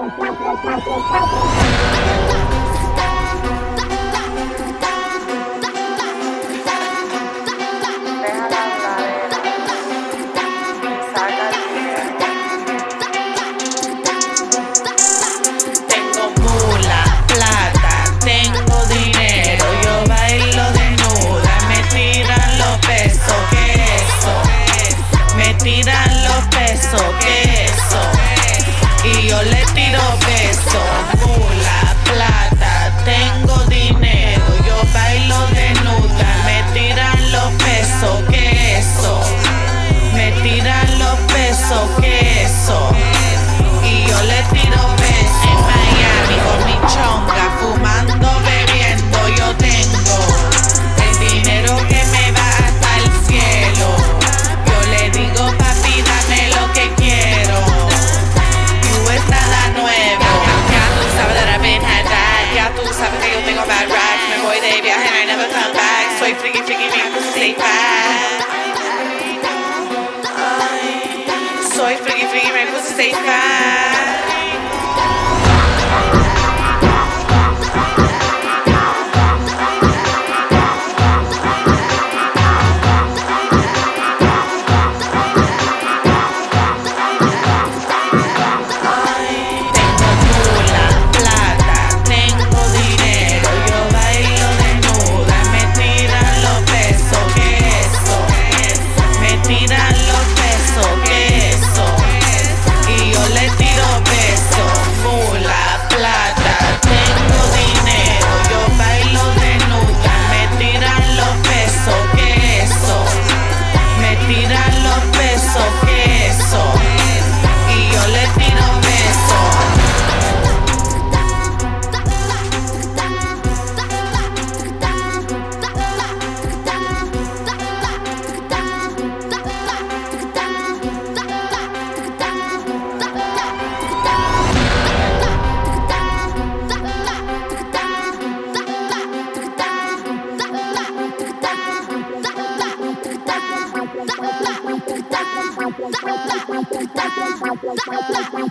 Tengo mula, plata, tengo dinero, yo bailo desnuda, me tiran los pesos, ¿qué es eso? Me tiran los pesos, ¿qué es eso? Y yo le tiro pesos. Mula, plata, tengo dinero, yo bailo desnuda, me tiran los pesos, ¿qué es eso? Me tiran los pesos, ¿qué es eso? Y yo le tiro pesos. En Miami con mi chonga, fumando, bebiendo, yo tengo el dinero que me va hasta el cielo. Yo le digo, papi, dame lo que quiero. Tú estás la nueva. Ya tú sabes that I've been had that. Ya tú sabes que yo tengo bad rap. Me voy de viaje and I never come back. Soy freaky, freaky, me gusta stay fat. Soy freaky, freaky, me gusta stay fat. Like